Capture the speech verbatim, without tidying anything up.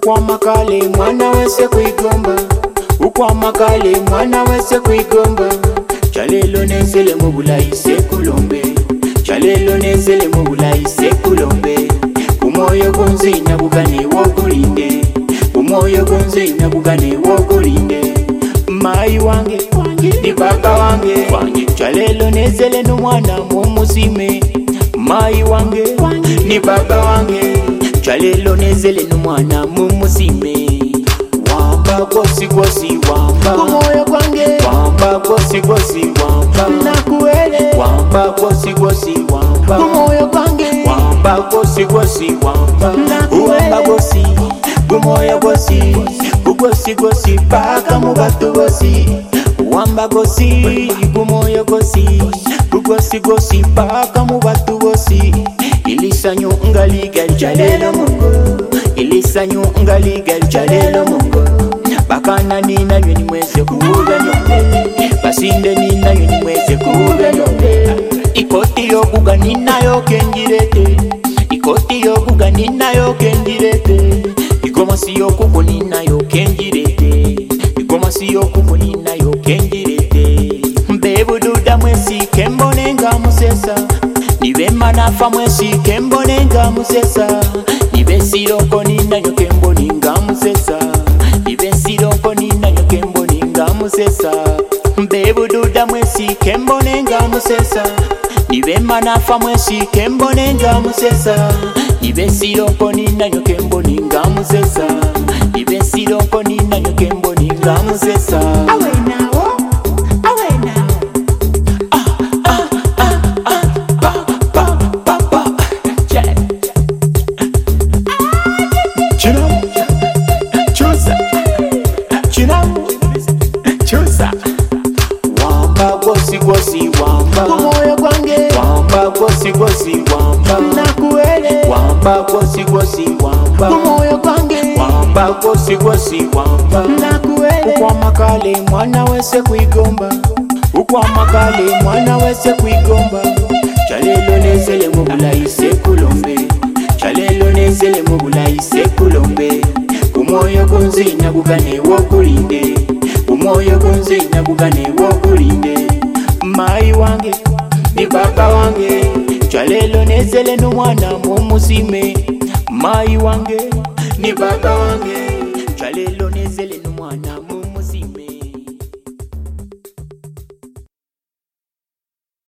ukwamakale mwana wese kwigomba, ukwamakale mwana wese kwigomba. Chalelo nezele mu bulayi sekulombe, chalelo nezele mu bulayi sekulombe. Umoyo gonzina bugane wogulinde, umoyo gonzina bugane wogulinde. Mai wange ni baba wange, chalelo nezele no mwana mumuzime. Mai wange ni baba wange, chalelo nezele no mwana mumuzime. Wamba gosi gosi wamba umoyo gwange, wamba gosi gosi wamba nakuele, wamba gosi gosi wamba umoyo gwange, wamba gosi gosi wamba wamba gosi umoyo gosi gosi gosi paka mu batu gosi wamba gosi umoyo gosi gosi gosi paka mu batu gosi. Ilisanyu ngaliga chalelo mungo, ilisanyu ngaliga chalelo mungo. Bakana nina yuni mweze kuuga nyombe, basinde nina yuni mweze kuuga nyombe. Ikoti yokuga nina yo kenjirete, ikoti yokuga nina yo kenjirete. Igoma si yokuga nina yo kenjirete, igoma si yokuga nina yo kenjirete. Mbebu duda mwesi kembonenga musesa, nibe manafa mwesi kembonenga musesa. Nibe siroko nina yo kemboninga musesa, nibe siroko nina yo kemboninga musesa. Mbebu duda mwesi kembonenga musesa, nibe manafa mwesi kembonenga musesa. Nibe siroko nina yo kemboninga musesa, nibe siroko nina yo kemboninga musesa. Awe nawo, awe nawo. Ah ah ah ah pa pa pa pa. Check. Chino, chusa, chino, chusa. Wamba gosi gosi wamba umoyo gwange, wamba gosi gosi wamba nakuele, wamba gosi gosi wamba umoyo gwange, wamba gosi gosi wamba nakuele. Ukwamakale mwana wese kwigomba, ukwamakale mwana wese kwigomba. Chalelo nezele mu bulayi sekulombe, chalelo nezele mu bulayi sekulombe. Umoyo gonzina bugane wogulinde, umoyo gonzina bugane wogulinde. Mai wange ni baba wange, chalelo nezele no mwana mumuzime. Mai wange ni baba wange, chalelo